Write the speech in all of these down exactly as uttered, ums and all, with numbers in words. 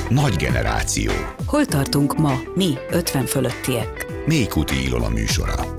Nagy generáció. Hol tartunk ma, mi, ötven fölöttiek? Mélykuti Ilona műsora.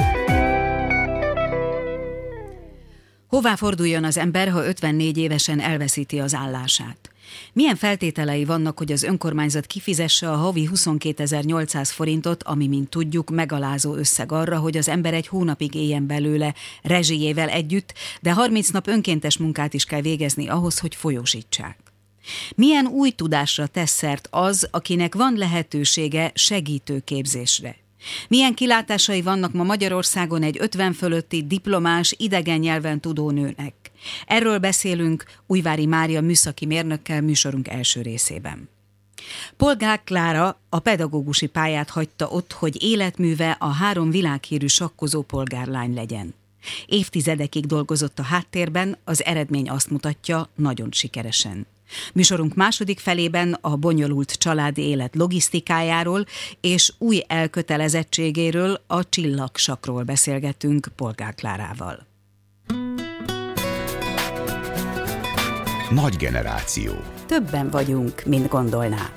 Hová forduljon az ember, ha ötvennégy évesen elveszíti az állását? Milyen feltételei vannak, hogy az önkormányzat kifizesse a havi huszonkétezer-nyolcszáz forintot, ami, mint tudjuk, megalázó összeg arra, hogy az ember egy hónapig éljen belőle rezsijével együtt, de harminc nap önkéntes munkát is kell végezni ahhoz, hogy folyósítsák? Milyen új tudásra tesz szert az, akinek van lehetősége segítőképzésre? Milyen kilátásai vannak ma Magyarországon egy ötven fölötti diplomás, idegen nyelven tudó nőnek? Erről beszélünk Újvári Mária műszaki mérnökkel műsorunk első részében. Polgár Klára a pedagógusi pályát hagyta ott, hogy életműve a három világhírű sakkozó polgárlány legyen. Évtizedekig dolgozott a háttérben, az eredmény azt mutatja, nagyon sikeresen. Műsorunk második felében a bonyolult családi élet logisztikájáról és új elkötelezettségéről, a csillagsakról beszélgetünk Polgár Klárával. Nagy generáció. Többen vagyunk, mint gondolná.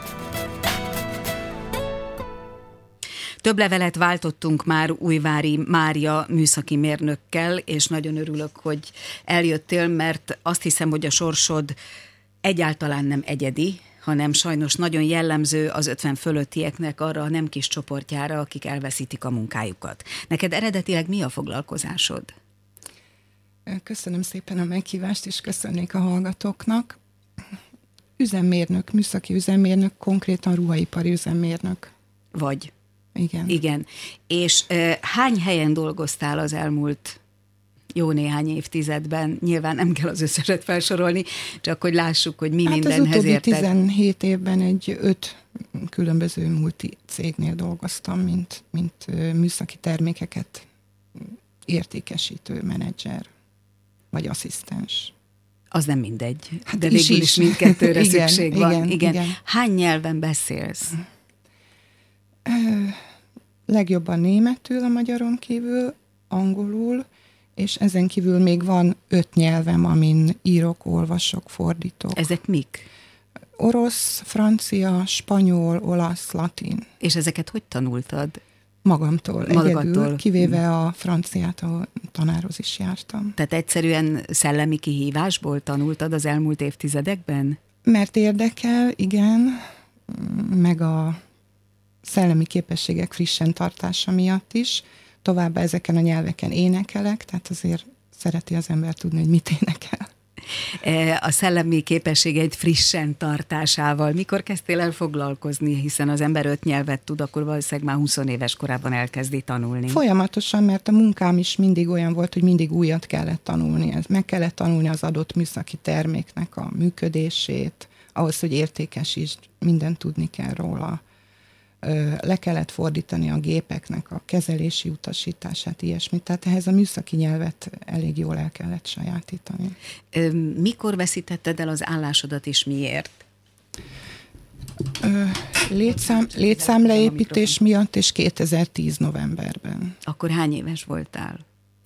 Több levelet váltottunk már Újvári Mária műszaki mérnökkel, és nagyon örülök, hogy eljöttél, mert azt hiszem, hogy a sorsod egyáltalán nem egyedi, hanem sajnos nagyon jellemző az ötven fölöttieknek arra a nem kis csoportjára, akik elveszítik a munkájukat. Neked eredetileg mi a foglalkozásod? Köszönöm szépen a meghívást, és köszönnék a hallgatóknak. Üzemmérnök, műszaki üzemmérnök, konkrétan ruhaipari üzemmérnök. Vagy? Igen. Igen. És e, hány helyen dolgoztál az elmúlt jó néhány évtizedben? Nyilván nem kell az összeset felsorolni, csak hogy lássuk, hogy mi hát mindenhez érted. Az utóbbi tizenhét évben egy öt különböző multi cégnél dolgoztam, mint, mint műszaki termékeket értékesítő menedzser, vagy asszisztens. Az nem mindegy, hát de is végül is, is mindkettőre igen, szükség igen, van. Igen. Igen. Hány nyelven beszélsz? Ö, legjobban németül a magyaron kívül, angolul, és ezen kívül még van öt nyelvem, amin írok, olvasok, fordítok. Ezek mik? Orosz, francia, spanyol, olasz, latin. És ezeket hogy tanultad? Magamtól, Magadtól. Egyedül, kivéve a franciát, ahol tanárhoz is jártam. Tehát egyszerűen szellemi kihívásból tanultad az elmúlt évtizedekben? Mert érdekel, igen, meg a szellemi képességek frissen tartása miatt is. Továbbá ezeken a nyelveken énekelek, tehát azért szereti az ember tudni, hogy mit énekel. A szellemi képességeid frissen tartásával mikor kezdtél el foglalkozni, hiszen az ember öt nyelvet tud, akkor valószínűleg már húsz éves korában elkezdi tanulni. Folyamatosan, mert a munkám is mindig olyan volt, hogy mindig újat kellett tanulni. Meg kellett tanulni az adott műszaki terméknek a működését, ahhoz, hogy értékesítsd, mindent tudni kell róla. Le kellett fordítani a gépeknek a kezelési utasítását, ilyesmit. Tehát ehhez a műszaki nyelvet elég jól el kellett sajátítani. Mikor veszítetted el az állásodat, és miért? Létszám, létszámleépítés miatt, és kétezer-tíz novemberben. Akkor hány éves voltál?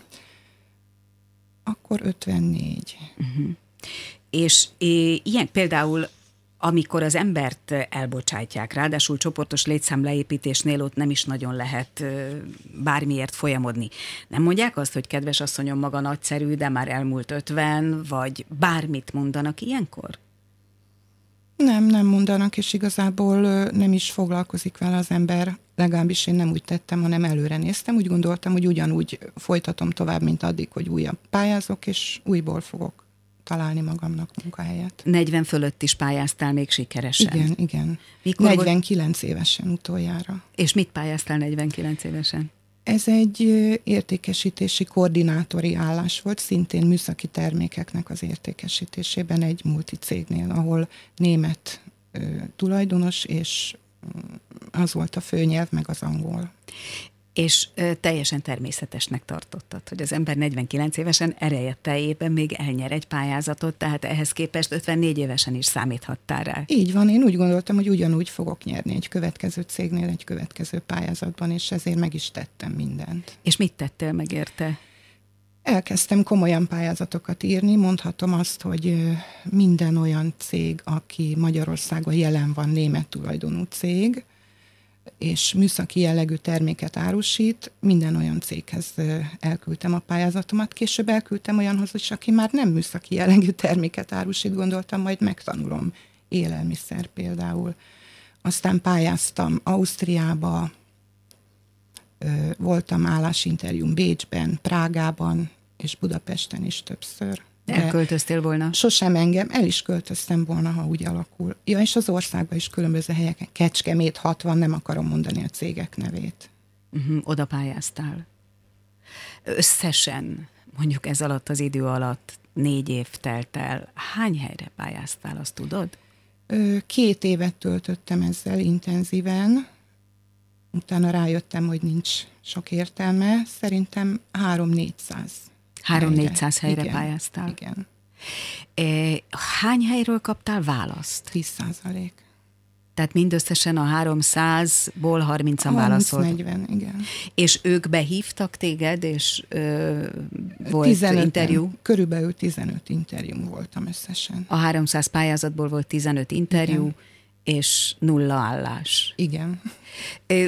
Akkor ötvennégy. Uh-huh. És é, ilyen például amikor az embert elbocsátják, ráadásul csoportos létszámleépítésnél ott nem is nagyon lehet bármiért folyamodni. Nem mondják azt, hogy kedves asszonyom, maga nagyszerű, de már elmúlt ötven, vagy bármit mondanak ilyenkor? Nem, nem mondanak, és igazából nem is foglalkozik vele az ember. Legalábbis én nem úgy tettem, hanem előre néztem. Úgy gondoltam, hogy ugyanúgy folytatom tovább, mint addig, hogy újabb pályázok, és újból fogok találni magamnak munkahelyet. negyven fölött is pályáztál még sikeresen? Igen, igen. Mikor negyvenkilenc volt... évesen utoljára. És mit pályáztál negyvenkilenc évesen? Ez egy értékesítési koordinátori állás volt, szintén műszaki termékeknek az értékesítésében egy multicégnél, ahol német ö, tulajdonos, és az volt a főnyelv, meg az angol. És ö, teljesen természetesnek tartottad, hogy az ember negyvenkilenc évesen ereje teljében még elnyer egy pályázatot, tehát ehhez képest ötvennégy évesen is számíthattál rá. Így van, én úgy gondoltam, hogy ugyanúgy fogok nyerni egy következő cégnél, egy következő pályázatban, és ezért meg is tettem mindent. És mit tettél meg érte? elkezdtem komolyan pályázatokat írni, mondhatom azt, hogy minden olyan cég, aki Magyarországon jelen van, német tulajdonú cég, és műszaki jellegű terméket árusít, minden olyan céghez elküldtem a pályázatomat. Később elküldtem olyanhoz is, aki már nem műszaki jellegű terméket árusít, gondoltam, majd megtanulom. Élelmiszer például. Aztán pályáztam Ausztriába, voltam állásinterjún Bécsben, Prágában és Budapesten is többször. Elköltöztél volna? Sosem engem, el is költöztem volna, ha úgy alakul. Ja, és az országban is különböző helyeken. Kecskemét hatvan, nem akarom mondani a cégek nevét. Uh-huh, oda pályáztál. Összesen, mondjuk ez alatt az idő alatt négy év telt el. Hány helyre pályáztál, azt tudod? Két évet töltöttem ezzel intenzíven. Utána rájöttem, hogy nincs sok értelme. Szerintem három-négyszáz. Három-négyszáz helyre igen, pályáztál? Igen. Hány helyről kaptál választ? tíz százalék. Tehát mindösszesen a háromszázból harmincan válaszolt. harminc-negyven, igen. És ők behívtak téged, és ö, volt tizenöt, interjú? Körülbelül tizenöt interjú voltam összesen. A háromszáz pályázatból volt tizenöt interjú, igen. És nulla állás. Igen. Ö,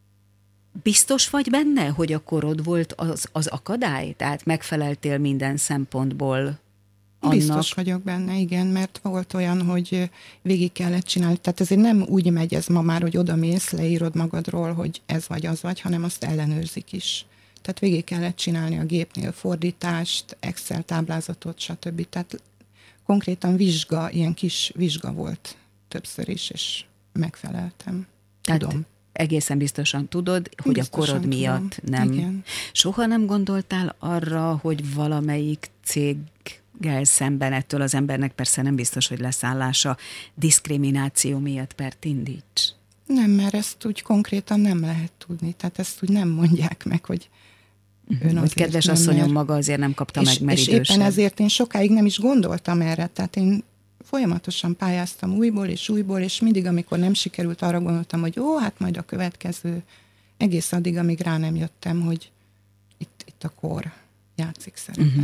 Biztos vagy benne, hogy a korod volt az, az akadály? Tehát megfeleltél minden szempontból annak? Biztos vagyok benne, igen, mert volt olyan, hogy végig kellett csinálni. Tehát ezért nem úgy megy ez ma már, hogy odamész, leírod magadról, hogy ez vagy az vagy, hanem azt ellenőrzik is. Tehát végig kellett csinálni a gépnél fordítást, Excel táblázatot, stb. Tehát konkrétan vizsga, ilyen kis vizsga volt többször is, és megfeleltem. Tudom. Tehát egészen biztosan tudod, hogy biztosan a korod tudom. Miatt nem. Igen. Soha nem gondoltál arra, hogy valamelyik céggel szemben ettől az embernek persze nem biztos, hogy lesz állása, diszkrimináció miatt pert indíts? Nem, mert ezt úgy konkrétan nem lehet tudni. Tehát ezt úgy nem mondják meg, hogy ön hogy kedves asszonyom mer... maga azért nem kapta és, meg, mert és idősebb. éppen ezért én sokáig nem is gondoltam erre. Tehát én folyamatosan pályáztam újból és újból, és mindig, amikor nem sikerült, arra gondoltam, hogy ó, hát majd a következő, egész addig, amíg rá nem jöttem, hogy itt, itt a kor játszik szerepet. Uh-huh.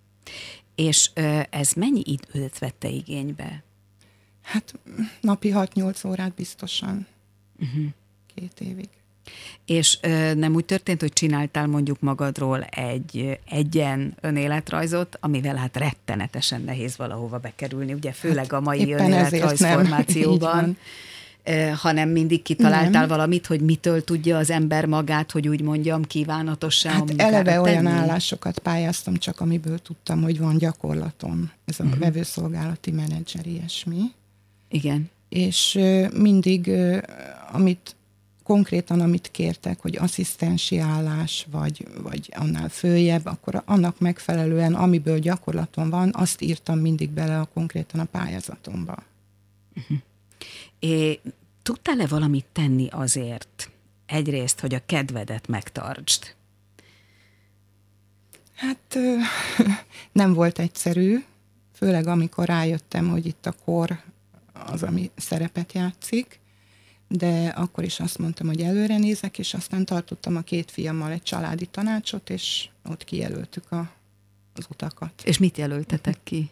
És ö, ez mennyi időt vette igénybe? Hát napi hat-nyolc órát biztosan. Uh-huh. Két évig. És ö, nem úgy történt, hogy csináltál mondjuk magadról egy egyen önéletrajzot, amivel hát rettenetesen nehéz valahova bekerülni, ugye főleg a mai hát önéletrajz formációban, ö, hanem mindig kitaláltál nem. valamit, hogy mitől tudja az ember magát, hogy úgy mondjam, kívánatosan. Hát eleve olyan állásokat pályáztam, csak amiből tudtam, hogy van gyakorlatom. Ez a uh-huh. vevőszolgálati menedzser, ilyesmi. Igen. És ö, mindig, ö, amit konkrétan, amit kértek, hogy asszisztensi állás, vagy, vagy annál följebb, akkor annak megfelelően, amiből gyakorlatom van, azt írtam mindig bele a konkrétan a pályázatomba. Uh-huh. É, tudtál-e valamit tenni azért, egyrészt, hogy a kedvedet megtartsd? Hát nem volt egyszerű, főleg amikor rájöttem, hogy itt a kor az, ami szerepet játszik, de akkor is azt mondtam, hogy előre nézek, és aztán tartottam a két fiammal egy családi tanácsot, és ott kijelöltük a, az utakat. És mit jelöltetek ki?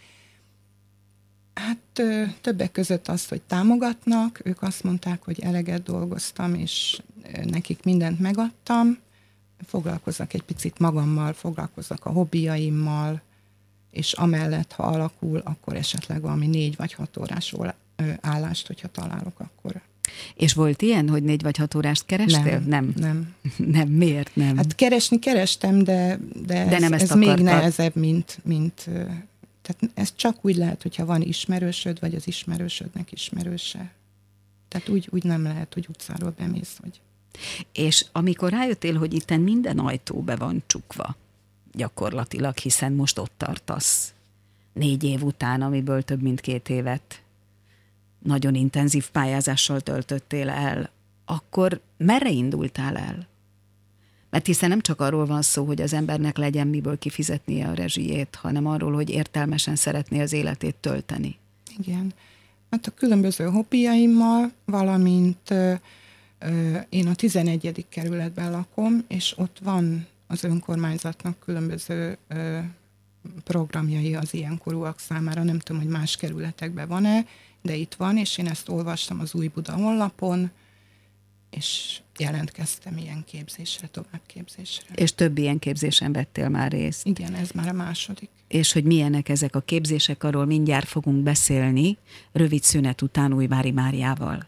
Hát többek között azt, hogy támogatnak, ők azt mondták, hogy eleget dolgoztam, és nekik mindent megadtam, foglalkozzak egy picit magammal, foglalkozzak a hobbiaimmal, és amellett, ha alakul, akkor esetleg valami négy vagy hat órás állást, hogyha találok, akkor... És volt ilyen, hogy négy vagy hat órást kerestél? Nem. Nem. Nem, miért nem? Hát keresni kerestem, de, de, de ez, nem ez még nehezebb, mint, mint... Tehát ez csak úgy lehet, hogyha van ismerősöd, vagy az ismerősödnek ismerőse. Tehát úgy, úgy nem lehet, hogy utcáról bemész, hogy... És amikor rájöttél, hogy itten minden ajtó be van csukva, gyakorlatilag, hiszen most ott tartasz négy év után, amiből több mint két évet nagyon intenzív pályázással töltöttél el, akkor merre indultál el? Mert hiszen nem csak arról van szó, hogy az embernek legyen miből kifizetnie a rezsijét, hanem arról, hogy értelmesen szeretné az életét tölteni. Igen. Hát a különböző hobbiaimmal, valamint ö, ö, én a tizenegyedik kerületben lakom, és ott van az önkormányzatnak különböző ö, programjai az ilyenkorúak számára. Nem tudom, hogy más kerületekben van-e, de itt van, és én ezt olvastam az Új Buda honlapon, és jelentkeztem ilyen képzésre, továbbképzésre. És több ilyen képzésen vettél már részt. Igen, ez már a második. És hogy milyenek ezek a képzések, arról mindjárt fogunk beszélni, rövid szünet után Újvári Máriával.